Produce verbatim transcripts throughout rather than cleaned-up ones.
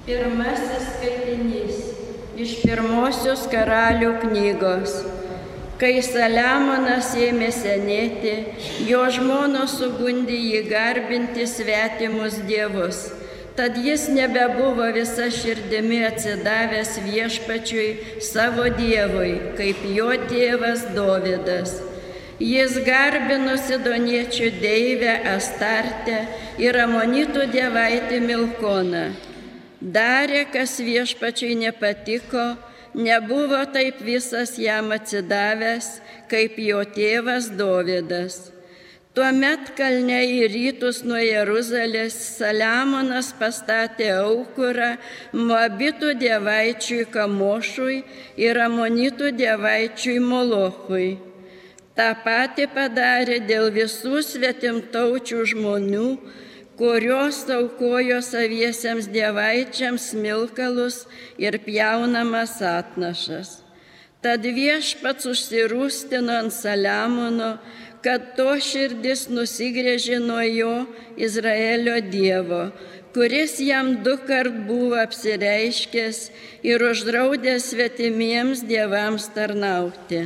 Pirmasis skaitinys iš pirmosios Karalių knygos. Kai Saliamonas ėmė senėti, jo žmonos sugundė jį garbinti svetimus dievus. Tad jis nebebuvo visa širdimi atsidavęs viešpačiui savo dievui, kaip jo tėvas Dovydas. Jis garbino sidoniečių deivę Astartę ir amonitų dievaitį Milkoną. Darė, kas viešpačiui nepatiko, nebuvo taip visas jam atsidavęs, kaip jo tėvas Dovydas. Tuomet kalne į rytus nuo Jeruzalės Saliamonas pastatė aukurą Moabitų dievaičiui Kamošui ir amonitų dievaičiui Molochui. Ta pati padarė dėl visų svetimtaučių žmonių, kurios aukojo saviesiems dievaičiams smilkalus ir pjaunamas atnašas. Tad viešpats užsirūstino ant Saliamono, kad to širdis nusigręžė nuo jo Izraelio Dievo, kuris jam du kart buvo apsireiškęs ir uždraudęs svetimiems dievams tarnauti.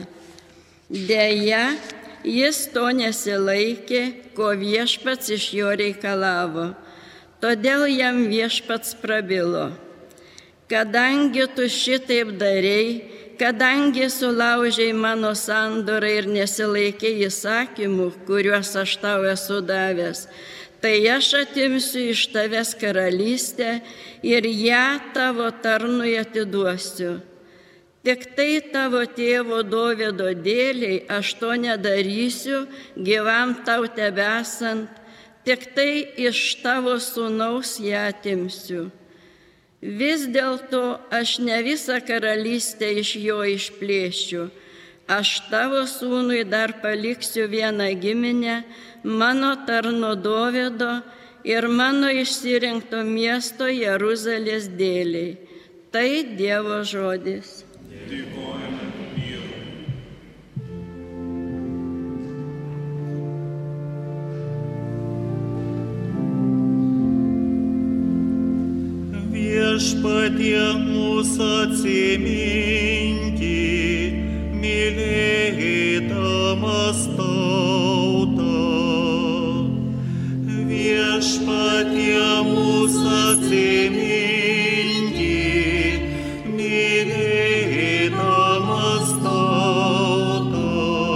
Deja, jis to nesilaikė, ko viešpats iš jo reikalavo. Todėl jam viešpats prabilo: kadangi tu šitaip darei, kadangi sulaužei mano sandorą ir nesilaikei įsakymų, kuriuos aš tau esu davęs, tai aš atimsiu iš tavęs karalystę ir ją tavo tarnui atiduosiu. Tik tai tavo tėvo Dovydo dėliai aš to nedarysiu, gyvam tau tebesant, tik tai iš tavo sūnaus ją atimsiu. Vis dėlto aš ne visą karalystę iš jo išplėšiu. Aš tavo sūnui dar paliksiu vieną giminę, mano tarno Dovydo ir mano išsirinkto miesto Jeruzalės dėliai. Tai Dievo žodis. Dėkojame Dievui. Viešpatie mūsų atsiminki, mylėdamas tautą. Viešpatie mūsų atsiminki, mylėdamas tautą.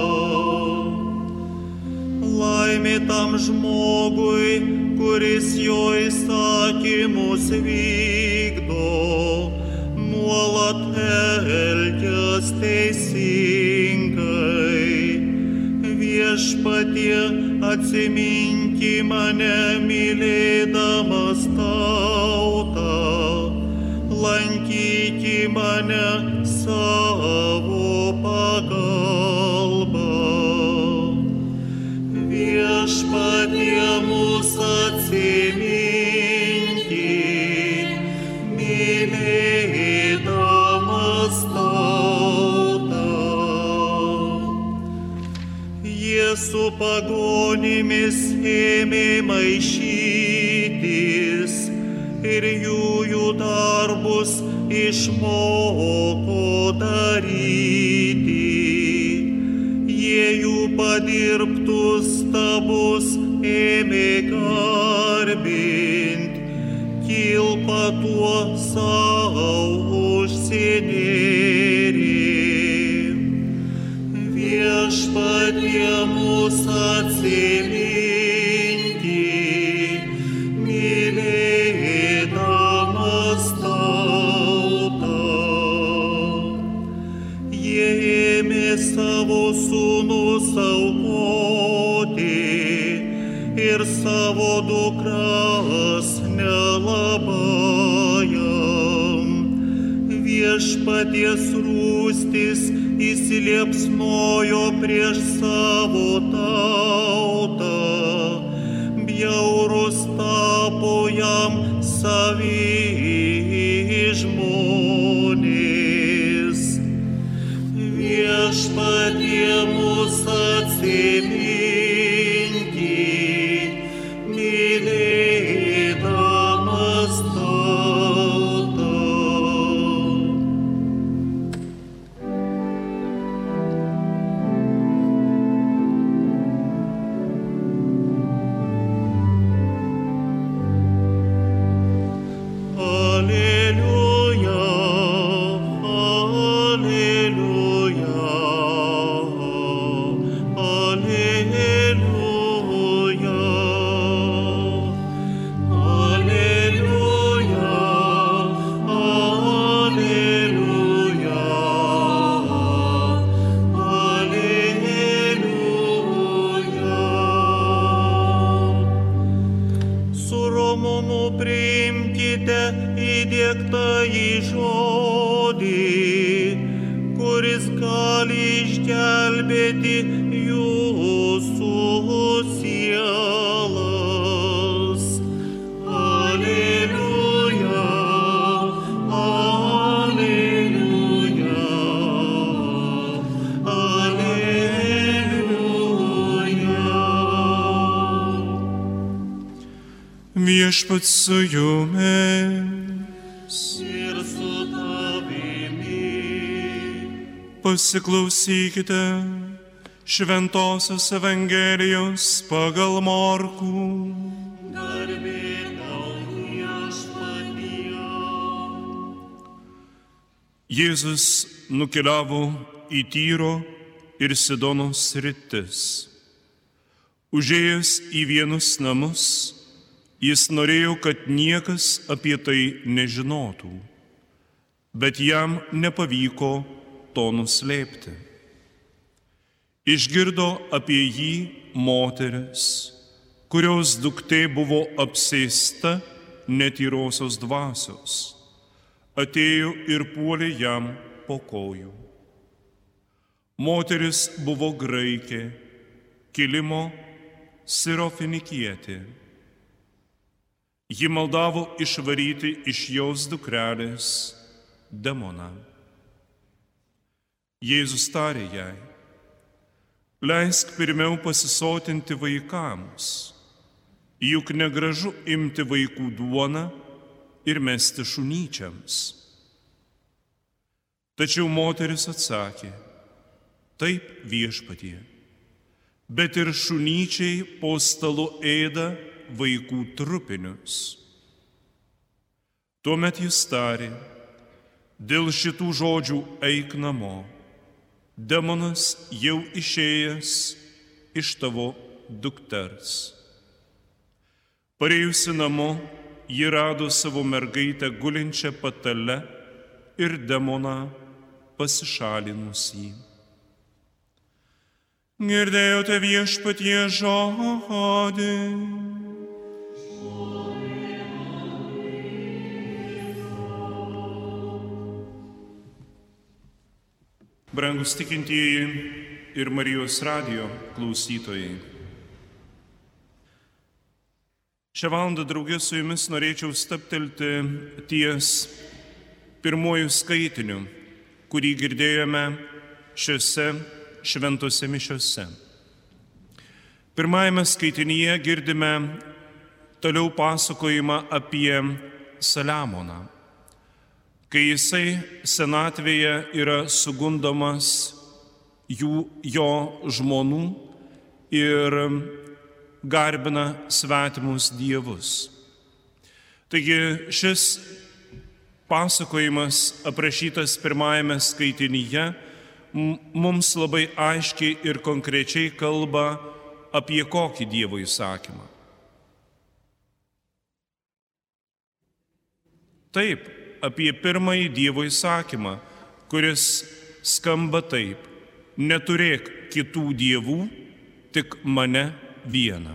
Laimė tam žmogui, kuris jo įsakymus vykdo, nuolat elgias teisingai. Viešpatie, atsiminki mane mylėdamas tautą, lankyki mane savo pagalba. Viešpatie mūsų atsiminki, mylėdamas tautą. Jie su pagonimis ėmė maišytis ir jų jų darbus išmoko daryti. Jie jų padirbtus stabus ėmė garbint, kilpą tuo sau užsinėrė. Viešpatie mūsų atsiminki, mylėdamas tautą. Jie ėmė savo sūnus aukoti ir savo dukras nelabajam. Viešpaties rūstis įsiliepsnojo prieš savo tautą, bjaurus tapo jam savi žmonės. Viešpatie mūsų atsiminki, mylėdamas tautą. priimkite įdiegtą į žodį, kuris gali išgelbėti jūsų sielas. Aleliuja, aleliuja, aleliuja. Viešpats su jumis. Ir su tavimi. Pasiklausykite Šventosios Evangelijos pagal Morkų. Garbė tau, Viešpatie. Jėzus nukeliavo į Tyro ir Sidonos sritis. Užėjęs į vienus namus, jis norėjo, kad niekas apie tai nežinotų, bet jam nepavyko to nuslėpti. Išgirdo apie jį moteris, kurios duktė buvo apsėsta netyrosios dvasios, atėjo ir puolė jam po kojų. Moteris buvo graikė, kilimo sirofinikietė. Ji maldavo išvaryti iš jos dukrelės demoną. Jėzus tarė jai: leisk pirmiau pasisotinti vaikams, juk negražu imti vaikų duoną ir mesti šunyčiams. Tačiau moteris atsakė: taip, Viešpatie, bet ir šunyčiai po stalu ėda vaikų trupinius. Tuomet jis tarė: dėl šitų žodžių eik namo. Demonas jau išėjęs iš tavo dukters. Parėjusi namo, ji rado savo mergaitę gulinčią patale ir demoną pasišalinusį. Girdėjote Viešpatie žodį. Brangus tikintieji ir Marijos radijo klausytojai. Šią valandą draugė su jumis norėčiau stabtelti ties pirmojų skaitinių, kurį girdėjome šiuose šventose mišiose. Pirmajame skaitinyje girdime toliau pasakojimą apie Saliamoną, kai jisai senatvėje yra sugundomas jų, jo žmonų ir garbina svetimus dievus. Taigi šis pasakojimas aprašytas pirmajame skaitinyje mums labai aiškiai ir konkrečiai kalba apie kokį Dievo įsakymą. Taip, apie pirmąjį Dievo įsakymą, kuris skamba taip: neturėk kitų dievų, tik mane vieną.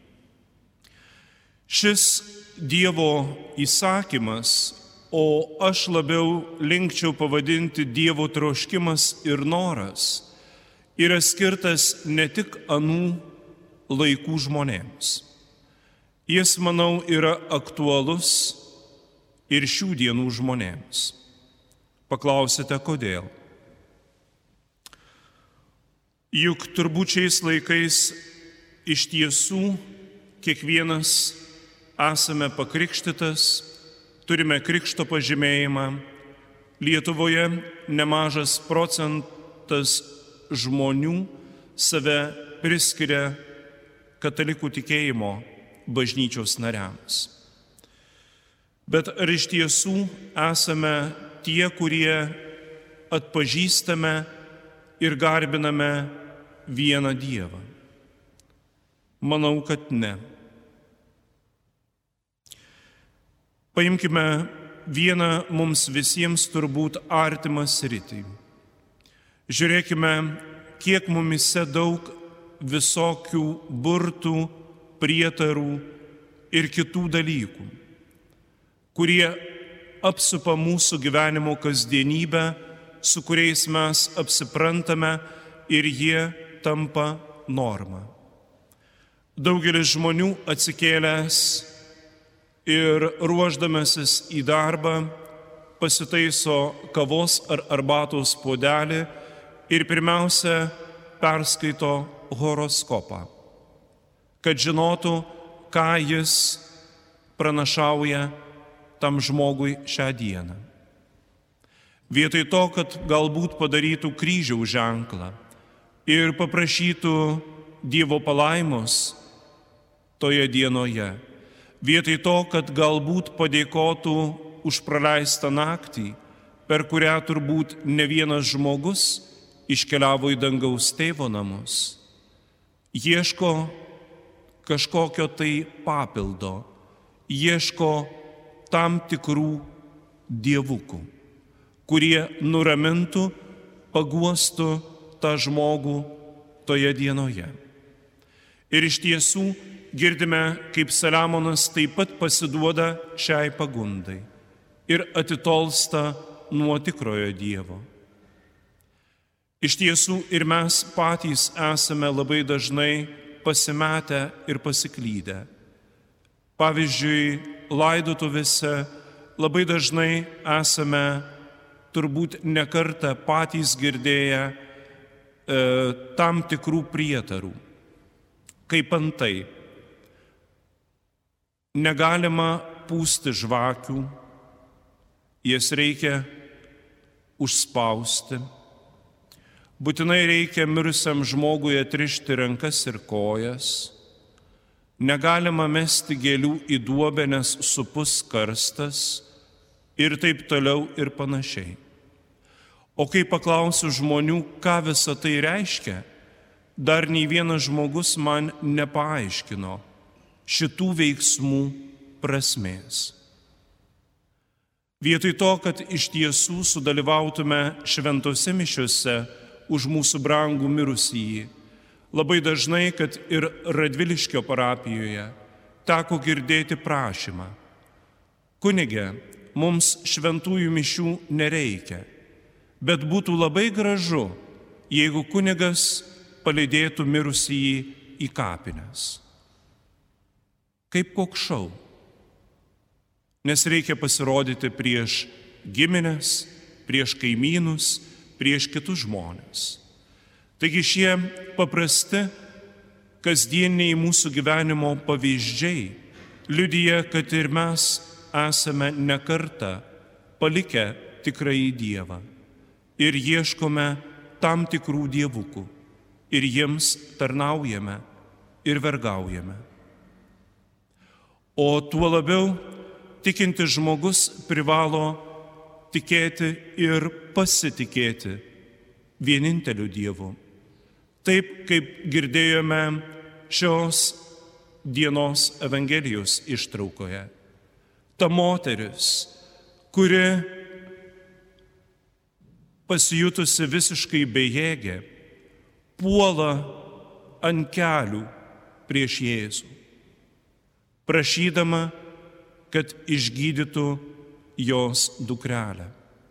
Šis Dievo įsakymas, o aš labiau linkčiau pavadinti Dievo troškimas ir noras, yra skirtas ne tik anų laikų žmonėms. Jis, manau, yra aktualus ir šių dienų žmonėms. Paklausite, kodėl? Juk turbūt šiais laikais iš tiesų kiekvienas esame pakrikštytas, turime krikšto pažymėjimą. Lietuvoje nemažas procentas žmonių save priskiria katalikų tikėjimo bažnyčios nariams. Bet ar iš tiesų esame tie, kurie atpažįstame ir garbiname vieną Dievą? Manau, kad ne. Paimkime vieną mums visiems turbūt artimą sritį. Žiūrėkime, kiek mumise daug visokių burtų, prietarų ir kitų dalykų. kurie apsupa mūsų gyvenimo kasdienybę, su kuriais mes apsiprantame ir jie tampa norma. Daugelis žmonių atsikėlęs ir ruošdamasis į darbą pasitaiso kavos ar arbatos puodelį ir pirmiausia perskaito horoskopą, kad žinotų, ką jis pranašauja tam žmogui šią dieną. Vietoj to, kad galbūt padarytų kryžiaus ženklą ir paprašytų Dievo palaimos toje dienoje, vietoj to, kad galbūt padėkotų už praleistą naktį, per kurią turbūt ne vienas žmogus iškeliavo į dangaus tėvo namus, ieško kažkokio tai papildo, ieško tam tikrų dievukų, kurie nuramintų, paguostų tą žmogų toje dienoje. Ir iš tiesų girdime, kaip Saliamonas taip pat pasiduoda šiai pagundai ir atitolsta nuo tikrojo Dievo. Iš tiesų ir mes patys esame labai dažnai pasimetę ir pasiklydę. Pavyzdžiui, laidotuvėse labai dažnai esame turbūt nekartą patys girdėję e, tam tikrų prietarų, kaip antai. Negalima pūsti žvakių, jas reikia užspausti. Būtinai reikia mirusiam žmogui atrišti rankas ir kojas. Negalima mesti gėlių į duobę, nes supus karstas ir taip toliau ir panašiai. O kai paklausiu žmonių, ką visa tai reiškia, dar nei vienas žmogus man nepaaiškino šitų veiksmų prasmės. Vietoj to, kad iš tiesų sudalyvautume šventose mišiose už mūsų brangų mirusįjį, labai dažnai, kad ir Radviliškio parapijoje teko girdėti prašymą: kunige, mums šventųjų mišių nereikia, bet būtų labai gražu, jeigu kunigas palydėtų mirusįjį į kapines. Kaip koks šou. Nes reikia pasirodyti prieš giminės, prieš kaimynus, prieš kitus žmonės. Taigi šie paprasti, kasdieniai mūsų gyvenimo pavyzdžiai liudija, kad ir mes esame ne kartą palikę tikrąjį Dievą ir ieškome tam tikrų dievukų ir jiems tarnaujame ir vergaujame. O tuo labiau tikintis žmogus privalo tikėti ir pasitikėti vieninteliu Dievu. Taip, kaip girdėjome šios dienos Evangelijos ištraukoje. Ta moteris, kuri pasijutusi visiškai bejėgė, puola ant kelių prieš Jėzų, prašydama, kad išgydytų jos dukrelę.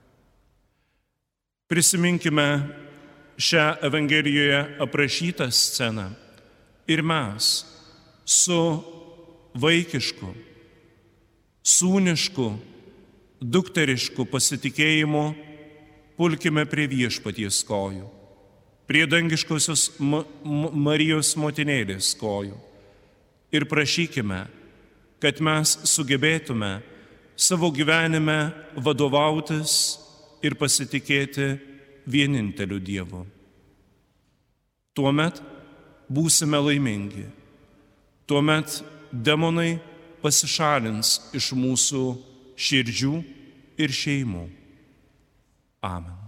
Prisiminkime šią Evangelijoje aprašytą sceną ir mes su vaikišku, sūnišku, dukterišku pasitikėjimu pulkime prie Viešpaties kojų, prie dangiškosios Ma- Ma- Marijos motinėlės kojų ir prašykime, kad mes sugebėtume savo gyvenime vadovautis ir pasitikėti vieninteliu Dievu. Tuomet būsime laimingi. Tuomet demonai pasišalins iš mūsų širdžių ir šeimų. Amen.